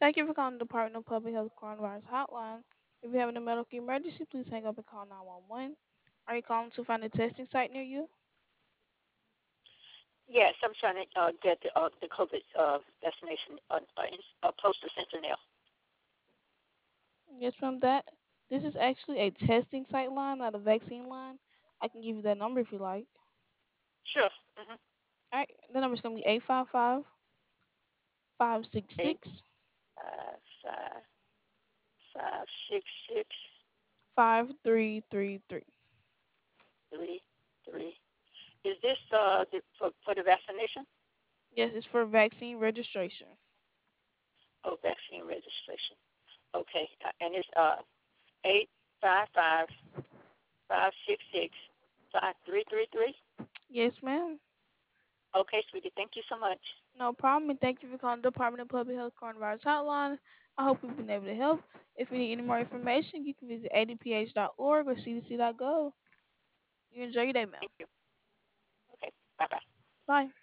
Thank you for calling the Department of Public Health Coronavirus Hotline. If you're having a medical emergency, please hang up and call 911. Are you calling to find a testing site near you? Yes, I'm trying to get the COVID vaccination close to Centennial. Yes, from that. This is actually a testing site line, not a vaccine line. I can give you that number if you like. Sure. Mm-hmm. All right, the number is going to be 855 five six Eight six 5 5 6 6 5333. 3 3. Is this for the vaccination? Yes, it's for vaccine registration. Oh, vaccine registration. Okay, and it's 855 566 5333. Yes, ma'am. Okay, sweetie. Thank you so much. No problem. And thank you for calling the Department of Public Health Coronavirus Hotline. I hope we've been able to help. If you need any more information, you can visit adph.org or cdc.gov. You enjoy your day, ma'am. Thank you. Okay. Bye bye. Bye.